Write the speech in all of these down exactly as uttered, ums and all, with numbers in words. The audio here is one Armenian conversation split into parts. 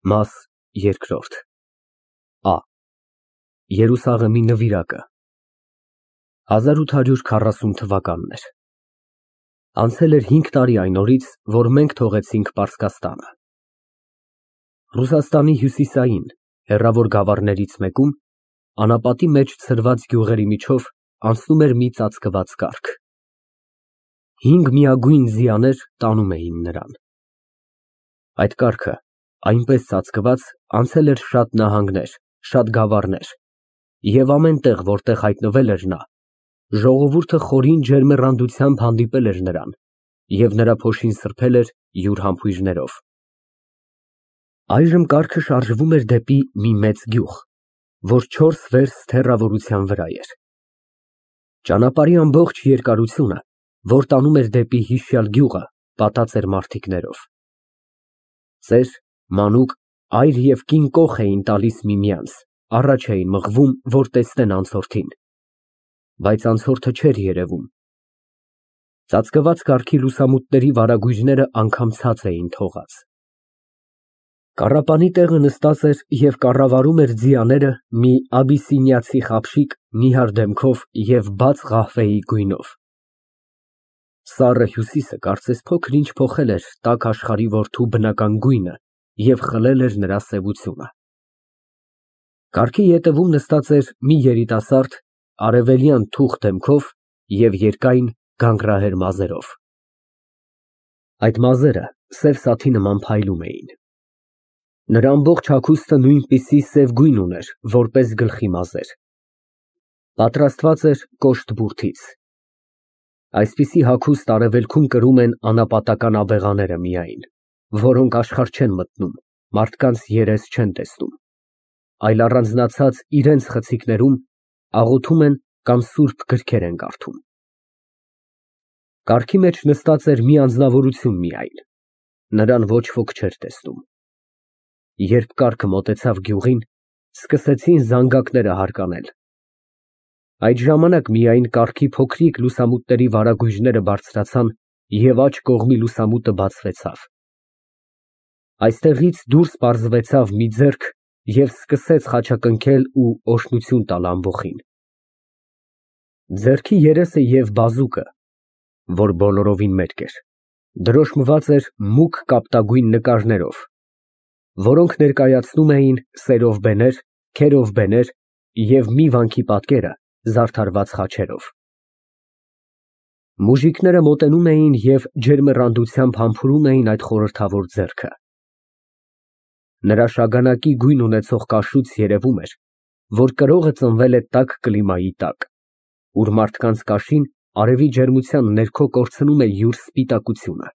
Մաս երկրորդ Ա. Երուսաղեմի նվիրակը հազար ութ հարյուր քառասուն թվականներ Անցել էր հինգ տարի այն օրից, որ մենք թողեցինք Պարսկաստանը։ Ռուսաստանի հյուսիսային, հեռավոր գավառներից մեկում, անապատի մեջ ցրված գյուղերի միջով անցնում էր մի ծածկված կառք։ Հինգ միագույն ձիաներ տանում էին նրան։ Այդ կառքը այնպես ծածկված անցել էր շատ նահանգներ, շատ գավառներ, և ամեն տեղ, որտեղ հայտնվել էր նա, ժողովուրդը խորին ջերմեռանդությամբ հանդիպել էր նրան և նրա փոշին սրբել էր յուր համբույրներով։ Այժմ կառքը շարժվում էր դեպի մի մեծ գյուղ, որ չորս վերստ հեռավորության վրա էր։ Ճանապարհի ամբողջ երկարությունը, որ տանում էր դեպի հիշյալ գյուղը, պատած էր մարդիկներով։ Ծեր, մանուկ, այր և կին կոխ էին տալիս միմյանց, առաջ էին մղվում, որ տեսնեն անցորդին, բայց անցորդը չէր երևում։ Ծածկված կառքի լուսամուտների վարագույրները անգամ ցած էին թողած։ Կառապանի տեղը նստած էր և կառավարում էր ձիաները մի աբիսինիացի խաբշիկ նիհար դեմքով և բաց ղահվեի գույնով։ Սառը հյուսիսը կարծես փոքր-ինչ փոխել էր տաք աշխարհի որդու բնական գույնը և խլել էր նրա սևությունը։ Կառքի ետևում նստած էր մի երիտասարդ արևելյան թուխ դեմքով և երկայն գանգրահեր մազերով։ Այդ մազերը սև սաթի նման փայլում էին։ Նրա ամբողջ հագուստը նույնպիսի սև գույն ուներ, որպես գլխի մազեր։ Պատրաստված էր կոշտ բուրդից։ Այսպիսի հագուստ արևելքում կրում են անապատական աբեղաները միայն, որոնք աշխարհ չեն մտնում, մարդկանց երես չեն տեսնում, այլ առանձնացած իրենց խցիկներում աղոթում են կամ սուրբ գրքեր են կարդում։ Կառքի մեջ նստած էր մի անձնավորություն միայն, նրան ոչ ոք չէր տեսնում։ Երբ կառքը մոտեցավ գյուղին, սկսեցին զանգակները հարկանել։ Այդ ժամանակ միայն կառքի փոքրիկ լուսամուտների վարագույրները բարձրացան և աջ կողմի լուսամուտը բացվեցավ։ Այստեղից դուրս պարզվեցավ մի ձեռք և սկսեց խաչակնքել ու օրհնություն տալ ամբոխին։ Ձեռքի երեսը և բազուկը, որ բոլորովին մերկ էր, դրոշմված էր մուգ կապտագույն նկարներով, որոնք ներկայացնում էին սերով բեներ, քերով բեներ և մի վանքի պատկերը զարդարված խաչերով։ Մուժիկները մոտենում էին և ջերմեռանդությամբ համբուրում էին այդ խորհրդավոր ձեռքը։ Նրա շագանակի գույն ունեցող կաշուց երևում էր, որ կրողը ծնվել է տաք կլիմայի տակ, ուր մարդկանց կաշին արևի ջերմության ներքո կորցնում է յուր սպիտակությունը։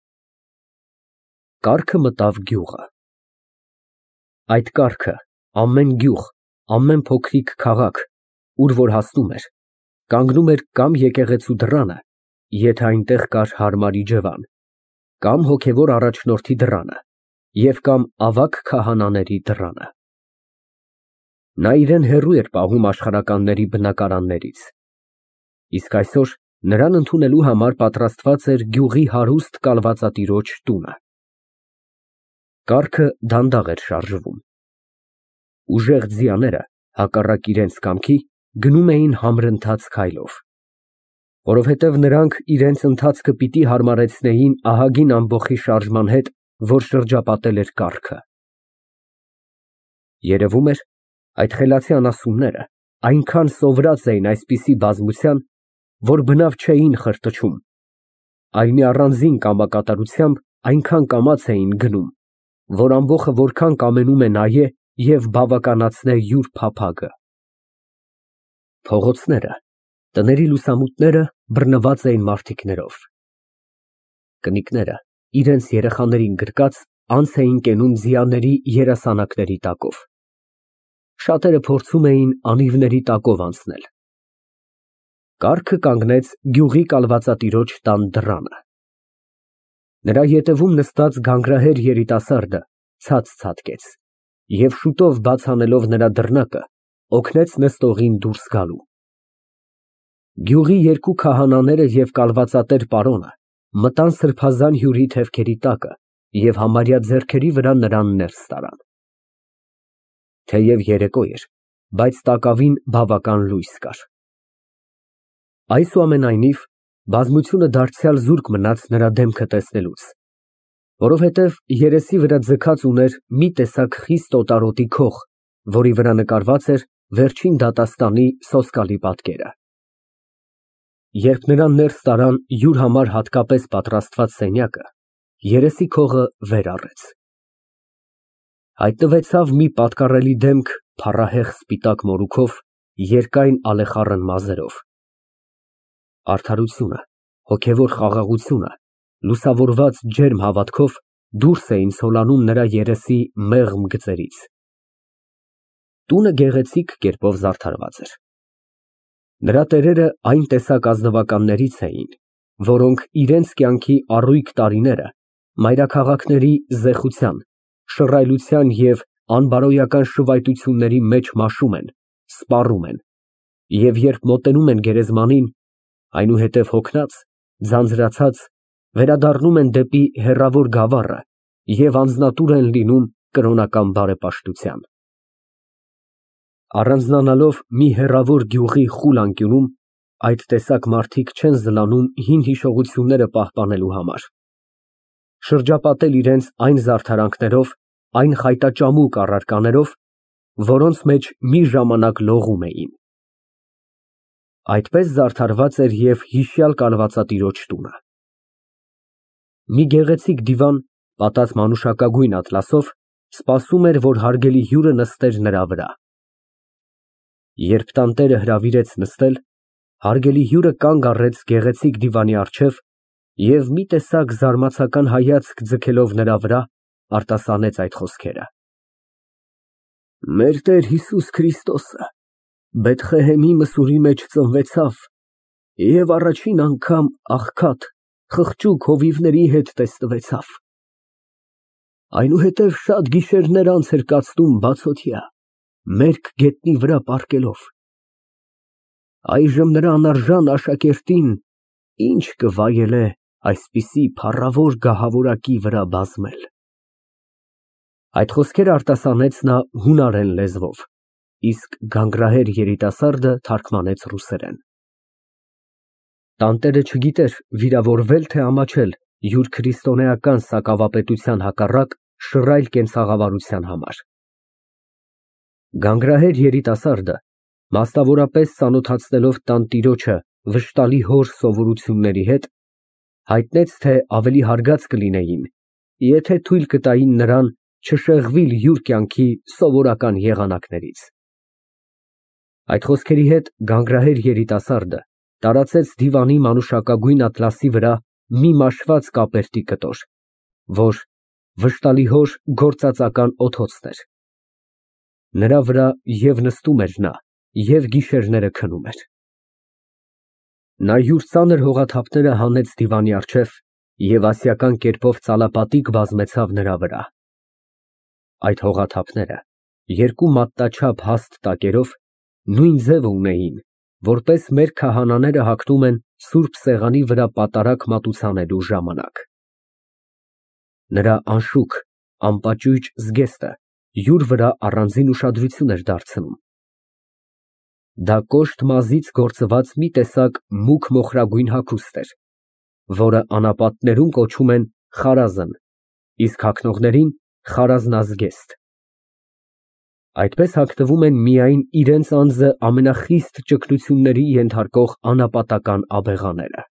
Կառքը մտավ գյուղը։ Այդ կառքը ամեն գյուղ, ամեն փոքրիկ քաղաք, ուր որ հասնում էր, կանգնում էր կամ եկեղեցու դռանը, եթե այնտեղ կար հարմար իջևան, կամ հոգևոր առաջնորդի դռանը և կամ ավագ քահանաների դռանը։ Նա իրան հեռու էր պահում աշխարհականների բնակարաններից, իսկ այսօր նրան ընդունելու համար պատրաստված էր գյուղի հարուստ կալվածատիրոջ տունը։ Կառքը դանդաղ էր շարժվում։ Ուժեղ ձիաները, հակառակ իրենց կամքի, գնում էին համրընթաց քայլով, որովհետև նրանք իրենց ընթացքը պիտի հարմարեցնեին ահագին ամբոխի շարժման հետ, որ շրջապատել էր կառքը։ Երևում էր, այդ խելացի անասունները այնքան սովորած էին այսպիսի բազմության, որ բնավ չէին խրտչում, այլ մի առանձին կամակատարությամբ այնքան կամաց էին գնում, որ ամբոխը որքան կամենում է նայե և բավականացնե յուր փափագը։ Փողոցները, տների լուսամուտները բռնված էին մարդիկներով։ Կնիկները, իրենց երեխաներին գրկած, անց էին կենում ձիաների երասանակների տակով։ Շատերը փորձում էին անիվների տակով անցնել։ Կառքը կանգնեց գյուղի կալվածատիրոջ տան դռանը։ Նրա ետևում նստած գանգրահեր երիտասարդը ցած ցատկեց և շուտով բաց անելով նրա դռնակը, օգնեց նստողին դուրս գալու։ Գյուղի երկու քահանաները և կալվածատեր պարոնը մտան սրբազան հյուրի թևքերի տակը և համարյա ձեռքերի վրա նրան ներս տարան։ Թեև երեկո էր, բայց տակավին բավական լույս կար։ Այսուամենայնիվ, բազմությունը դարձյալ զուրկ մնաց նրա դեմքը տեսնելուց, որովհետև երեսի վրա ձգած ուներ մի տեսակ խիստ օտարոտի քող, որի վրա նկարված էր վերջին դատաստանի սոսկալի պատկերը։ Երբ նրան ներս տարան յուր համար հատկապես պատրաստված սենյակը, երեսի քողը վեր առեց։ Հայտնվեցավ մի պատկառելի դեմք փառահեղ սպիտակ մորուքով, երկայն ալեխառն մազերով։ Արդարությունը, հոգևոր խաղաղությունը, լուսավորված ջերմ հավատքով դուրս էին ցոլանում նրա երեսի մեղմ գծերից։ Տունը գեղեցիկ կերպով զարդարված էր։ Նրա տերերը այն տեսակ ազնվականներից էին, որոնք իրենց կյանքի առույգ տարիները մայրաքաղաքների զեխության, շռայլության և անբարոյական շվայտությունների մեջ մաշում են, սպառում են, և երբ մոտենում են գերեզմանին, այնուհետև հոգնած, ձանձրացած, վերադառնում են դեպի հեռավոր գավառը և անձնատուր են լինում կրոնական բարեպաշտության։ Առանձնանալով մի հեռավոր գյուղի խուլ անկյունում, այդ տեսակ մարդիկ չեն զլանում հին հիշողությունները պահպանելու համար, շրջապատել իրենց այն զարդարանքներով, այն խայտաճամուկ առարկաներով, որոնց մեջ մի ժամանակ լողում էին։ Այդպես զարդարված էր և հիշյալ կալվածատիրոջ տունը։ Մի գեղեցիկ դիվան, պատած մանուշակագույն ատլասով, սպասում էր, որ հարգելի հյուրը նստեր նրա վրա։ Երբ տանտերը հրավիրեց նստել, հարգելի հյուրը կանգ առեց գեղեցիկ դիվանի առջև և մի տեսակ զարմացական հայացք ձգելով նրա վրա, արտասանեց այդ խոսքերը. «Մեր Տեր Հիսուս Քրիստոսը Բեթղեհեմի մսուրի մեջ ծնվեցավ և առաջին անգամ աղքատ, խղճուկ հովիվների հետ տեսնվեցավ։ Այնուհետև շատ գիշերներ անց էր կացնում բացօթյա, մերկ գետնի վրա պառկելով։ Այժմ նրա անարժան աշակերտին ինչ կվայելե այսպիսի փառավոր գահավորակի վրա բազմել»։ Այդ խոսքերը արտասանեց նա հունարեն լեզվով, իսկ գանգրահեր երիտասարդը թարգմանեց ռուսերեն։ Տանտերը չգիտեր վիրավորվել, թե ամաչել յուր քրիստոնեական սակավապետության հակառակ շռայլ կենցաղավարության համար։ Գանգրահեր երիտասարդը, մասնավորապես ծանոթացնելով տանտիրոջը վշտալի հոր սովորությունների հետ, հայտնեց, թե ավելի հարգած կլինեին, եթե թույլ կտային նրան չշեղվել յուր կյանքի սովորական եղանակներից։ Այդ խոսքերի հետ գանգրահեր երիտասարդը տարածեց դիվանի մանուշակագույն ատլասի վրա մի մաշված կապերտի կտոր, որ վշտալի հոր գործածական օդոցն էր։ Նրա վրա և նստում էր նա, և գիշերները քնում էր։ Նա յուր ծանր հողաթափները հանեց դիվանի առջև և ասիական կերպով ծալապատիկ բազմեցավ նրա վրա։ Այդ հողաթափները երկու մատնաչափ հաստ տակերով նույն ձևը ունեին, որպես մեր քահանաները հագնում են սուրբ սեղանի վրա պատարագ մատուցանելու ժամանակ։ Նրա անշուք, անպաճույճ զգեստը յուր վրա առանձին ուշադրություն էր դարձնում։ Դա կոշտ մազից գործված մի տեսակ մուգ մոխրագույն հագուստ էր, որը անապատներում կոչում են խարազն, իսկ հագնողներին խարազնազգեստ։ Այդպես հագնվում են միայն իրենց անձը ամենախիստ ճգնությունների ենթարկող անապատական աբեղաները։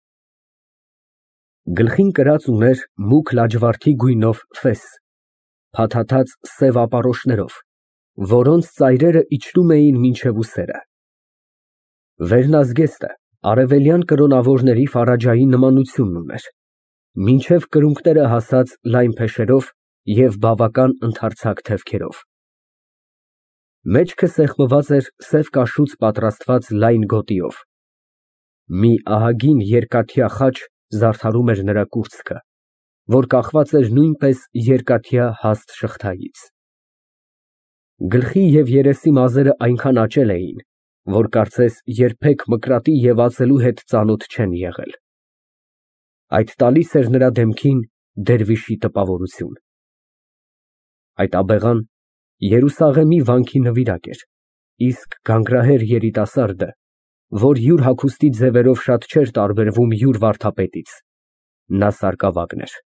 Գլխին կրած ուներ մուգ լաջվարդի գույնով ֆես, փաթաթած սև ապարոշներով, որոնց ծայրերը իջնում էին մինչև ուսերը։ Վերնազգեստը արևելյան կրոնավորների ֆարաջայի նմանությունն ուներ, մինչև կրունկները հասած լայն փեշերով և բավական ընդարձակ թևքերով։ Մեջքը սեղմված էր սև կաշուց պատրաստված լայն գոտիով։ Մի ահագին երկաթյա խաչ զարդարում էր նրա կուրծքը, որ կախված էր նույնպես երկաթյա հաստ շղթայից։ Գլխի և երեսի մազերը այնքան աճել էին, որ կարծես երբեք մկրատի և ածելու հետ ծանոթ չեն եղել։ Այդ տալիս էր նրա դեմքին դերվիշի տպավորություն։ Այդ աբեղան Երուսաղեմի վանքի նվիրակ էր, իսկ գանգրահեր երիտասարդը, որ յուր հագուստի ձևերով շատ չէր տարբերվում յուր վարդապետից, նա սարկավագն էր։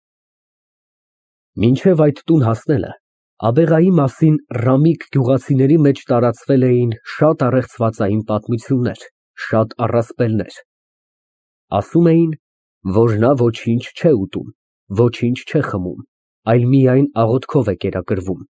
Մինչև այդ տուն հասնելը, աբեղայի մասին Ռամիկ գյուղացիների մեջ տարածվել էին շատ առեղծվածային պատմություններ, շատ առասպելներ։ Ասում էին, որ նա ոչինչ չէ ուտում, ոչինչ չէ խմում, այլ միայն աղոթքով է կերակրվում։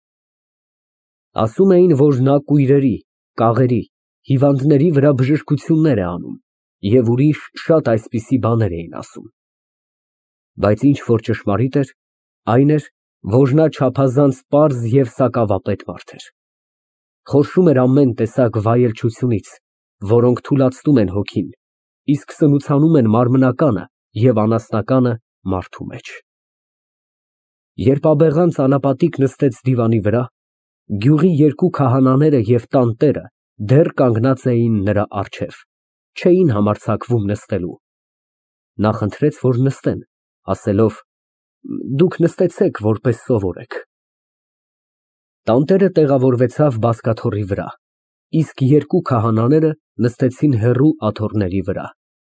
Ասում էին, որ նա կույրերի, կաղերի, հիվանդների վրա բժշկություններ է անում և ուրիշ շատ այսպիսի բաներ էին ասում։ Բայց ինչ որ ճշմարիտ էր, այն էր, որ նա չափազանց պարզ և սակավապետ մարդ էր։ Խորշում էր ամեն տեսակ վայելչությունից, որոնք թուլացնում են հոգին, իսկ սնուցանում են մարմնականը և անասնականը մարդու մեջ։ Երբ աբեղան ծանապատիկ նստեց դիվանի վրա, գյուղի երկու քահանաները և տանտերը դեռ կանգնած էին նրա առջև, չէին համարձակվում նստելու։ Նա խնդրեց, որ նստեն, ասելով. «Դուք նստեցեք, որպես սովորեք»։ Տանտերը տեղավորվեցավ բազկաթոռի վրա, իսկ երկու քահանաները նստեցին հեռու աթոռների վրա։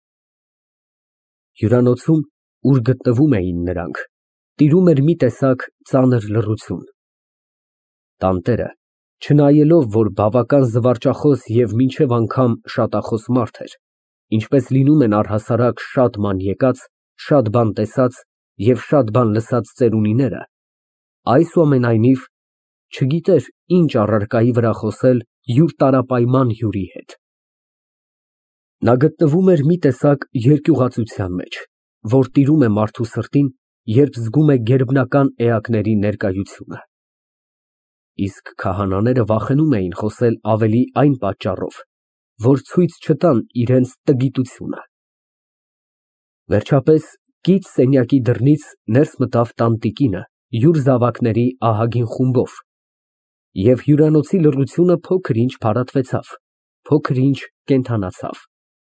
Հյուրանոցում, ուր գտնվում էին նրանք, տիրում էր մի տեսակ ծանր լռություն։ Տանտերը, չնայելով, որ բավական զվարճախոս և մինչև անգամ շատախոս մարդ էր, ինչպես լինում են առհասարակ շատ ման եկած, շատ բան տեսած և շատ բան լսած ծերունիները, այսուամենայնիվ չգիտեր ինչ առարկայի վրա խոսել յուր տարապայման հյուրի հետ։ Նա գտնվում էր մի տեսակ երկյուղածության մեջ, որ տիրում է մարդու սրտին, երբ զգում է գերբնական էակների ներկայությունը։ Իսկ քահանաները վախենում էին խոսել ավելի այն պատճառով, որ ցույց չտան իրենց տգիտությունը։ Վերջապես կից սենյակի դռնից ներս մտավ տանտիկինը յուր զավակների ահագին խումբով, և հյուրանոցի լռությունը փոքր-ինչ փարատվեցավ, փոքր-ինչ կենդանացավ։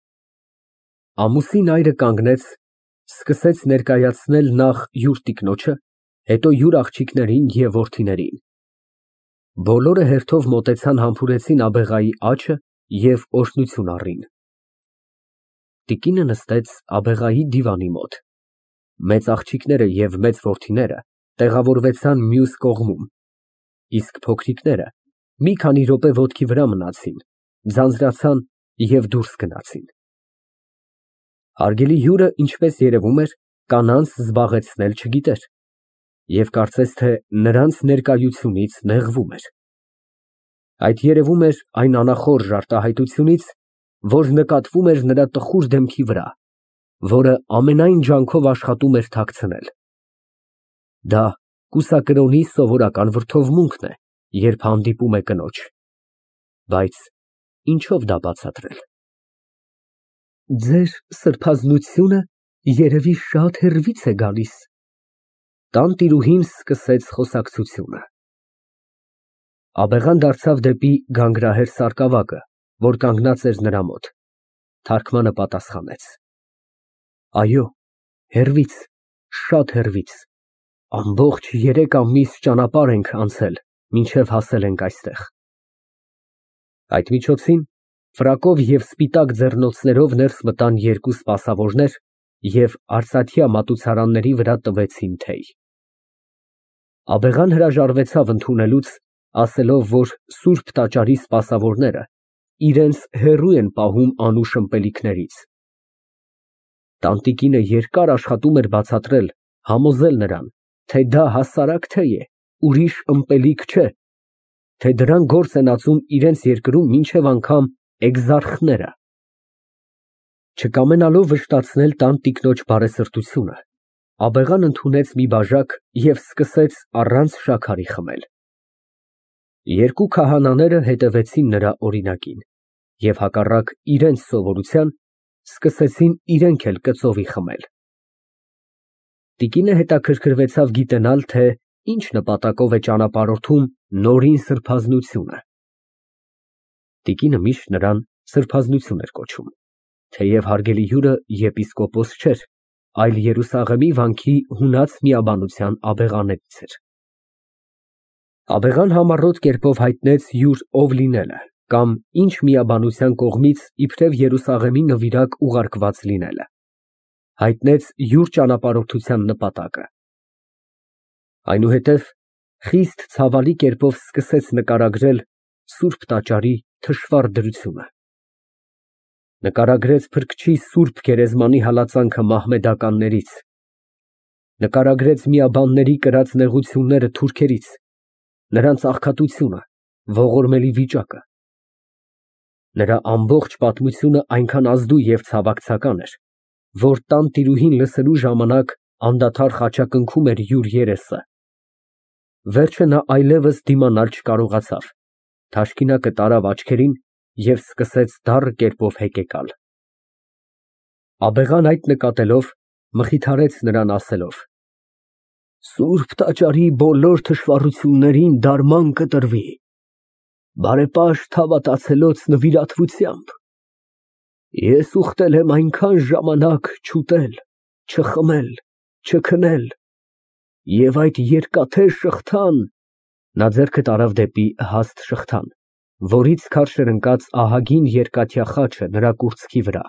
Ամուսին այրը կանգնեց, սկսեց ներկայացնել նախ յուր տիկնոջը, հետո յուր աղջիկներին և որդիներին։ Բոլորը հերթով մոտեցան համբուրեցին աբեղայի աջը և օրհնություն առին։ Տիկինը նստեց աբեղայի դիվանի մոտ, մեծ աղջիկները և մեծ որդիները տեղավորվեցան մյուս կողմում, իսկ փոքրիկները մի քանի րոպե ոտքի վրա մնացին, ձանձրացան և դուրս գնացին։ Հարգելի հյուրը, ինչպես երևում էր, կանանց զբաղեցնել չգիտեր և կարծես թե նրանց ներկայությունից նեղվում էր։ Այդ երևում էր այն անախորժ արտահայտությունից, որ նկատվում էր նրա տխուր դեմքի վրա, որը ամենայն ջանքով աշխատում էր թաքցնել։ Դա կուսակրոնի սովորական վրդովմունքն է, երբ հանդիպում է կնոջ, բայց ինչո՞վ դա բացատրել։ Ձեր սրբազնությունը երևի շատ հեռվից է գալիս, տանտիրուհին սկսեց խոսակցությունը։ Աբեղան դարձավ դեպի գանգրահեր սարկավագը, որ կանգնած էր նրա մոտ, թարգմանը պատասխանեց. Այո, հեռվից, շատ հեռվից, ամբողջ երեք ամիս ճանապարհ ենք անցել, մինչև հասել ենք այստեղ։ Այդ միջոցին ֆրակով և սպիտակ ձեռնոցներով ներս մտան երկու սպասավորներ և արծաթյա մատուցարանների վրա տվեցին թեյ։ Աբեղան հրաժարվեցավ ընդունելուց, ասելով, որ սուրբ տաճարի սպասավորները իրենց հեռու են պահում անուշ ըմպելիքներից։ Տանտիկինը երկար աշխատում էր բացատրել, համոզել նրան, թե դա հասարակ թեյ է, ուրիշ ըմպելիք չէ, թե դրան գործ են ածում իրենց երկրում մինչև անգամ էգզարխները։ Չկամենալով վշտացնել տան տիկնոջ բարեսրտությունը, աբեղան ընդունեց մի բաժակ և սկսեց առանց շաքարի խմել։ Երկու քահանաները հետևեցին նրա օրինակին և հակառակ իրենց սովորության, սկսեցին իրենք էլ կծովի խմել։ Տիկինը հետաքրքրվեցավ գիտենալ, թե ինչ նպատակով է ճանապարհորդում նորին սրբազնությունը։ Տիկինը միշտ նրան սրբազնություն էր կոչում, թեև հարգելի հյուրը եպիսկոպոս չէր, այլ Երուսաղեմի վանքի հունած միաբանության աբեղաներից էր։ Աբեղան համառոտ կերպով հայտնեց յուր ով լինելը, կամ ինչ միաբանության կողմից իբրև Երուսաղեմի նվիրակ ուղարկված լինելը, հայտնեց յուր ճանապարհորդության նպատակը։ Այնուհետև խիստ ցավալի կերպով սկսեց նկարագրել Սուրբ Տաճարի թշվառ դրությունը։ Նկարագրեց Փրկչի Սուրբ գերեզմանի հալածանքը մահմեդականներից, նկարագրեց միաբանների կրած նեղությունները թուրքերից, նրանց աղքատությունը, ողորմելի վիճակը։ Նրա ամբողջ պատմությունը այնքան ազդու և ցավակցական էր, որ տանտիրուհին լսելու ժամանակ անդադար խաչակնքում էր յուր երեսը։ Վերջը նա այլևս դիմանալ չկարողացավ, թաշկինակը տարավ աչքերին և սկսեց դառն կերպով հեկեկալ։ Աբեղան այդ նկատելով, մխիթարեց նրան ասելով. «Սուրբ Տաճարի բոլոր թշվառություններին դարման կտրվի, բարեպաշտ հավատացելոց նվիրատվությամբ։ Ես ուխտել եմ այնքան ժամանակ չուտել, չխմել, չքնել, և այդ երկաթե շղթան (նա ձեռքը տարավ դեպի հաստ շղթան, որից քարշ էր ընկած ահագին երկաթյա խաչը նրա կուրծքի վրա)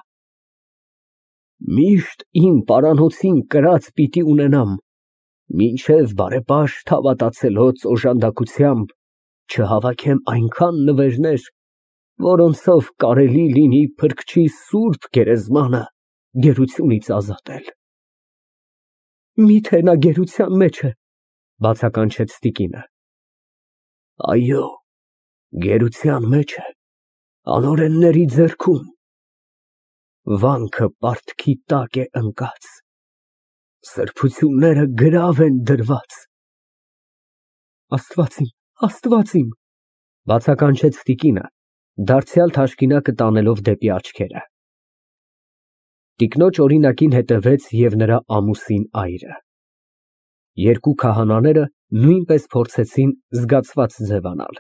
միշտ իմ պարանոցին կրած պիտի ունենամ, մինչև բարեպաշտ հավատացելոց օժանդակությամբ չհավաքեմ այնքան նվերներ, որոնցով կարելի լինի Փրկչի Սուրբ գերեզմանը գերությունից ազատել»։ «Մի՞թե նա գերության մեջ է», ֊ բացականչեց տիկինը։ «Այո, գերության մեջ է, անօրենների ձեռքում, վանքը պարտքի տակ է ընկած, սրբությունները գրավ են դրված»։ «Աստված իմ, Աստված իմ», ֊ բացականչեց տիկինը, դարձյալ թաշկինակը տանելով դեպի աչքերը։ Տիկնոջ օրինակին հետևեց և նրա ամուսին այրը։ Երկու քահանաները նույնպես փորձեցին զգացված ձևանալ։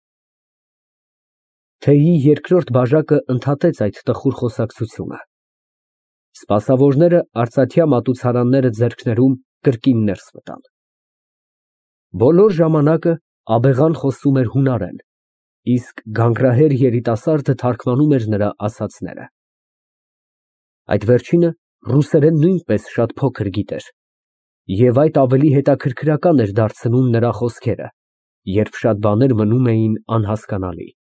Թեյի երկրորդ բաժակը ընդհատեց այդ տխուր խոսակցությունը։ Սպասավորները արծաթյա մատուցարանները ձեռքներում կրկին ներս մտան։ Բոլոր ժամանակը աբեղան խոսում էր հունարեն, իսկ գանգրահեր երիտասարդը թարգմանում էր նրա ասածները։ Այդ վերջինը ռուսերեն նույնպես շատ փոքր գիտեր, և այդ ավելի հետաքրքրական էր դարձնում նրա խոսքերը, երբ շատ բաներ մնում էին անհասկանալի։